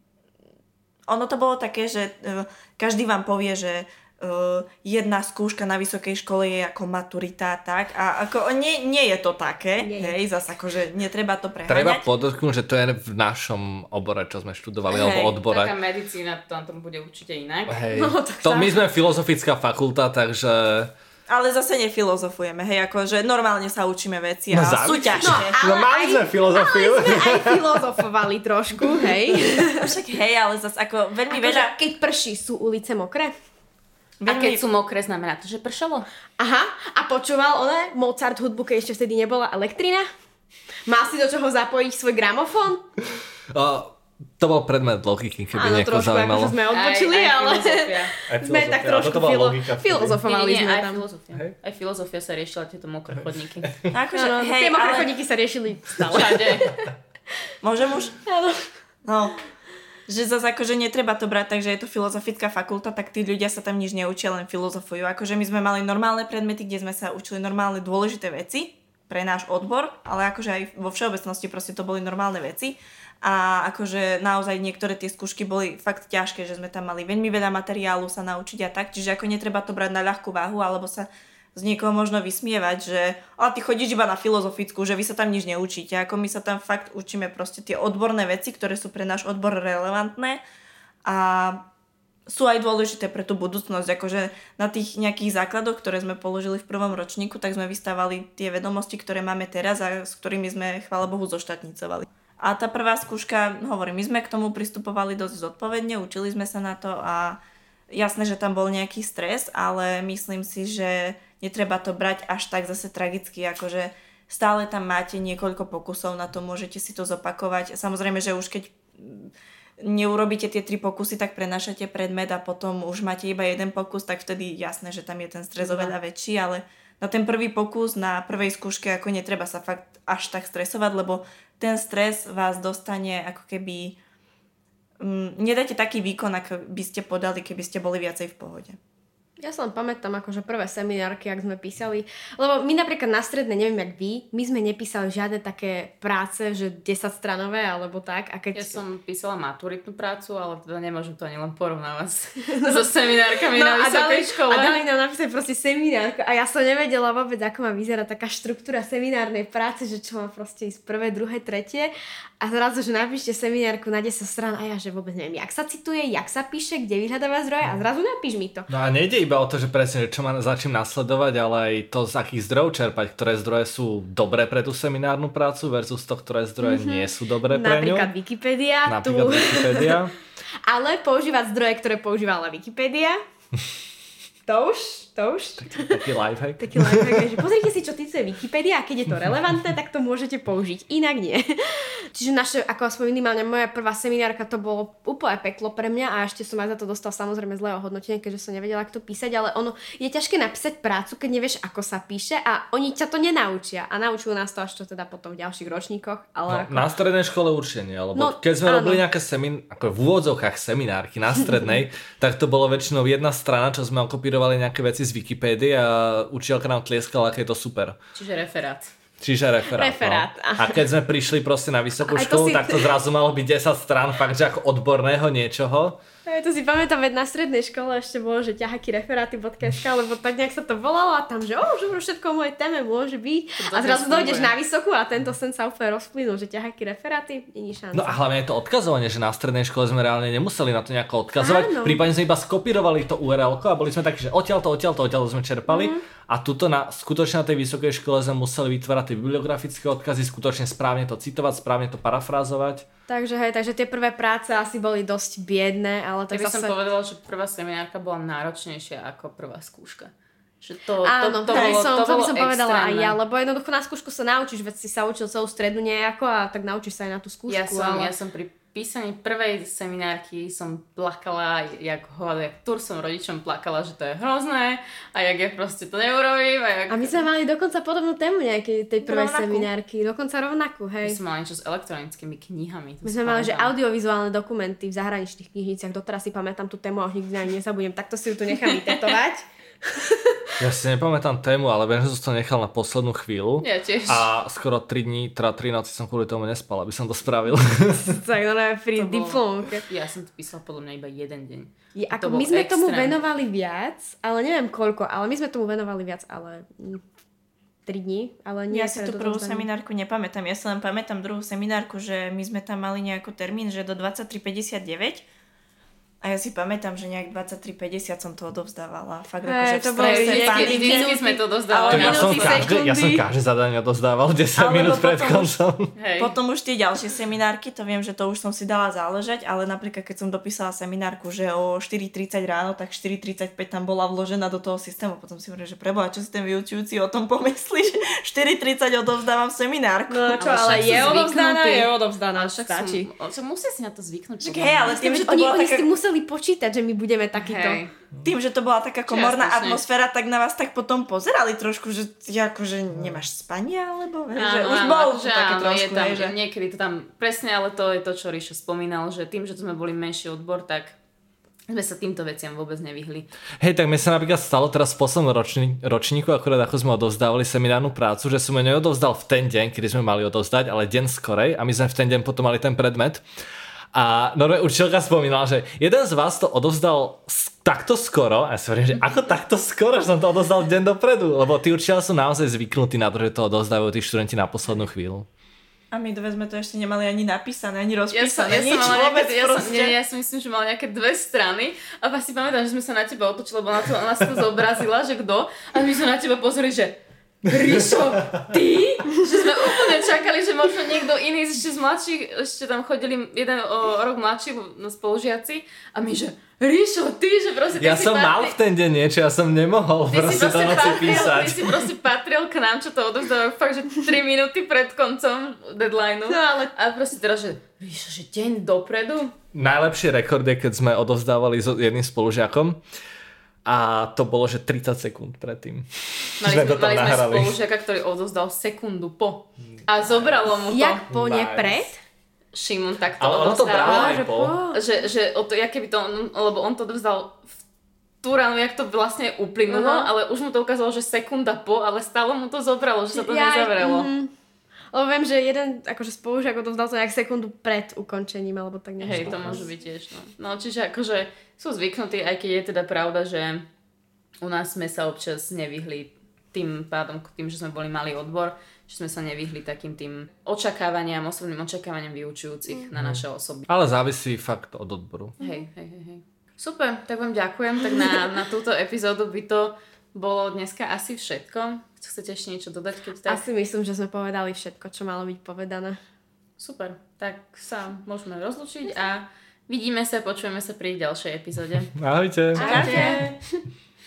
ono to bolo také, že každý vám povie, že jedna skúška na vysokej škole je ako maturita, tak? A ako nie je to také, hej, zase akože netreba to preháňať. Treba podotknúť, že to je v našom obore, čo sme študovali, alebo odbore. Taká medicína, to bude určite inak. Hej, to my sme filozofická fakulta, takže... Ale zase nefilozofujeme, hej, akože normálne sa učíme veci a sú ťažké. No mali sme filozofiu. Ale sme aj filozofovali trošku, hej. Však hej, ale zase ako veľmi veľa... Keď prší, sú ulice mokré? A keď sú mokré, znamená to, že pršalo? Aha, a počúval Mozart hudbu, keď ešte vtedy nebola elektrina? Mal si do čoho zapojiť svoj gramofón? To bol predmet logiky, keby niekoho zaujímalo. Áno, trošku, sme odbočili, ale sme tak trošku filozofovali sme tam. Aj filozofia sa riešila tieto mokré chodníky. Akože, tie mokré chodníky sa riešili stále. Všade. Môžem už? Áno. No. Že zase akože netreba to brať, takže je to filozofická fakulta, tak tí ľudia sa tam nič neučia, len filozofujú. Akože my sme mali normálne predmety, kde sme sa učili normálne dôležité veci pre náš odbor, ale akože aj vo všeobecnosti proste to boli normálne veci. A akože naozaj niektoré tie skúšky boli fakt ťažké, že sme tam mali veľmi veľa materiálu sa naučiť a tak, čiže ako netreba to brať na ľahkú váhu, alebo sa z niekoho možno vysmievať, že ty chodíš iba na filozofickú, že vy sa tam nič neučíte. Ako my sa tam fakt učíme proste tie odborné veci, ktoré sú pre náš odbor relevantné a sú aj dôležité pre tú budúcnosť. Akože na tých nejakých základoch, ktoré sme položili v prvom ročníku, tak sme vystávali tie vedomosti, ktoré máme teraz a s ktorými sme, chvála Bohu, zoštátnicovali. A tá prvá skúška, hovorím, my sme k tomu pristupovali dosť zodpovedne, učili sme sa na to a jasné, že tam bol nejaký stres, ale myslím si, že netreba to brať až tak zase tragicky, akože stále tam máte niekoľko pokusov na to, môžete si to zopakovať. Samozrejme, že už keď neurobíte tie 3 pokusy, tak prenášate predmet a potom už máte iba jeden pokus, tak vtedy jasné, že tam je ten stres oveľa väčší, ale na ten prvý pokus, na prvej skúške ako netreba sa fakt až tak stresovať, lebo ten stres vás dostane ako keby... nedáte taký výkon, ako by ste podali, keby ste boli viacej v pohode. Ja sa len pamätám akože prvé seminárky, ak sme písali, lebo my napríklad na strednej, neviem jak vy, my sme nepísali žiadne také práce, že 10-stranové alebo tak. A keď... Ja som písala maturitnú prácu, ale teda nemôžem to ani len porovnávať so seminárkami na vysokej škole. A dali nám napísať proste seminárku a ja som nevedela vôbec, ako má vyzerať taká štruktúra seminárnej práce, že čo má proste ísť prvé, druhé, tretie a zrazu, že napíšte seminárku na 10 strán a ja, že vôbec neviem, jak sa cituje, jak sa píše, kde vyhľadáva zdroje a zrazu napíš mi to. No a nejde iba o to, že presne, že čo ma začím nasledovať, ale aj to, z akých zdrojov čerpať, ktoré zdroje sú dobré pre tú seminárnu prácu versus to, ktoré zdroje nie sú dobré pre ňu. Napríklad Wikipedia. Wikipedia. Ale používať zdroje, ktoré používala Wikipedia. To už. Taký lifehack. Že pozrite si, čo týcuje Wikipedia a keď je to relevantné, tak to môžete použiť. Inak nie. Čiže naše, ako aspoň minimálne moja prvá seminárka, to bolo úplne peklo pre mňa a ešte som aj za to dostal samozrejme zlé ohodnotenie, keďže som nevedela, ako to písať, ale ono je ťažké napísať prácu, keď nevieš, ako sa píše a oni ťa to nenaučia. A naučujú nás to až to teda potom v ďalších ročníkoch. Ale na strednej škole určite nie, lebo keď sme robili nejaké ako v úvodzovkách seminárky na strednej, tak to bolo väčšinou jedna strana, čo sme okopírovali nejaké veci z Wikipédie a učiteľka nám tlieskala, aké je to super. Čiže referát. Referát. No. A keď sme prišli proste na vysokú školu, tak to zrazu malo byť 10 strán fakt, že ako odborného niečoho. To si pamätám, veď na strednej škole ešte bolo, že ťahakyreferáty.sk, lebo tak nejak sa to volalo a tam, že že všetko o mojej téme môže byť. A zrazu dojdeš na vysokú a tento sen sa úplne rozplynul, že ťahakyreferáty, nie je šanca. No a hlavne je to odkazovanie, že na strednej škole sme reálne nemuseli na to nejako odkazovať. Prípadne sme iba skopírovali to URL-ko a boli sme takí, že odtiaľto sme čerpali. A tuto skutočne na tej vysokej škole sme museli vytvárať tie bibliografické odkazy, skutočne správne to citovať, správne to parafrázovať. Takže tie prvé práce asi boli dosť biedné, ale tak ja by som povedala, že prvá seminárka bola náročnejšia ako prvá skúška. Že to by som povedala aj ja, lebo jednoducho na skúšku sa naučíš, veď si sa učil celú stredu nejako a tak naučíš sa aj na tú skúšku. Ja som pri písaní prvej seminárky som plakala, jak tur som rodičom plakala, že to je hrozné a jak ja proste to neurobím. A my sme mali dokonca podobnú tému nejakej tej prvej seminárky, dokonca rovnakú, hej. My sme mali niečo s elektronickými knihami. My sme mali, že audiovizuálne dokumenty v zahraničných knižniciach, doteraz si pamätám tú tému a nikdy na ňu nezabudnem, takto si ju tu nechám vytetovať. Ja si nepamätám tému, ale viem, že som to nechal na poslednú chvíľu. Ja tiež. A skoro 3 dní, teda 3 noci som kvôli tomu nespal, aby som to spravil. Tak no pri diplomke. Ja som to písala podľa mňa iba jeden deň. My sme tomu venovali viac, ale neviem koľko, ale my sme tomu venovali viac, ale 3 dní, ale nie. Ja si tú prvú seminárku nepamätám, ja si len pamätám druhú seminárku, že my sme tam mali nejaký termín, že do 23:59. A ja si pamätám, že nejak 23:50 som to odovzdávala. Fakt akože v strese, vždycky sme to odovzdávali. Ja som každé zadanie odovzdával 10 minút pred koncom. Potom už tie ďalšie seminárky, to viem, že to už som si dala záležať, ale napríklad keď som dopísala seminárku, že o 4:30 ráno, tak 4:35 tam bola vložená do toho systému. Potom si hovorím, že preboha, čo si ten vyučujúci o tom pomyslí, že 4:30 odovzdávam seminárku. No čo, ale je odovzdaná, stačí. Musí si na to zvyknúť. Ale tým, že to bolo taká... počítať, že my budeme takýto. Tým, že to bola taká komorná atmosféra, tak na vás tak potom pozerali trošku, že akože nemáš spanie, alebo že už bol také trošku. Niekedy to tam, presne, ale to je to, čo Ríšo spomínal, že tým, že sme boli menší odbor, tak sme sa týmto veciam vôbec nevyhli. Hej, tak mi sa napríklad stalo teraz v poslednom ročníku, akurát ako sme odovzdávali seminárnu prácu, že som ju neodovzdal v ten deň, kedy sme mali odovzdať, ale deň skorej a my sme v ten deň potom mali ten predmet. A normálne učiteľka spomínala, že jeden z vás to odovzdal takto skoro a ja si hovorím, že ako takto skoro, že som to odovzdal deň dopredu, lebo tí učiteľia sú naozaj zvyknutí na to, že to odovzdajú tí študenti na poslednú chvíľu. A my dve sme to ešte nemali ani napísané, ani rozpísané, Ja si myslím, že mal nejaké 2 strany a si pamätám, že sme sa na teba otočili, lebo ona sa to zobrazila, že kto, a my sme na teba pozreli, že Ríšo, ty? Že sme úplne čakali, že možno niekto iný ešte z mladších, ešte tam chodili jeden rok mladší spolužiaci a my, že Ríšo, ty, že proste... Ja som mal v ten deň niečo, ja som nemohol proste to noci písať. Ty si proste patril k nám, čo to odovzdávajú fakt, že 3 minúty pred koncom deadlineu. No, ale... A proste teraz, že Ríšo, že deň dopredu? Najlepší rekord je, keď sme odovzdávali s jedným spolužiakom. A to bolo, že 30 sekúnd predtým. Mali sme spolužiaka, ktorý odovzdal sekundu po. A zobralo mu to. Jak po, nie pred? Šimon takto odovzdával. Ale ono to bralo aj po. Že ja keby to, lebo on to odovzdal v tú ránu, jak to vlastne uplynulo, ale už mu to ukázalo, že sekunda po, ale stále mu to zobralo, že sa to nezavrelo. Lebo viem, že jeden akože spolužiak odovzdal to nejak sekundu pred ukončením, alebo tak niečo. Hej, to môže byť tiež, no. No, čiže akože sú zvyknutí, aj keď je teda pravda, že u nás sme sa občas nevyhli tým pádom, tým, že sme boli malý odbor, že sme sa nevyhli takým tým očakávaniam, osobným očakávaniam vyučujúcich na naše osoby. Ale závisí fakt od odboru. Hej. Super, tak vám ďakujem. Tak na túto epizódu by to bolo dneska asi všetko. Chcete ešte niečo dodať? Keď tak... Asi myslím, že sme povedali všetko, čo malo byť povedané. Super, tak sa môžeme rozlučiť a vidíme sa, počujeme sa pri ďalšej epizóde. Ahojte. Ahojte.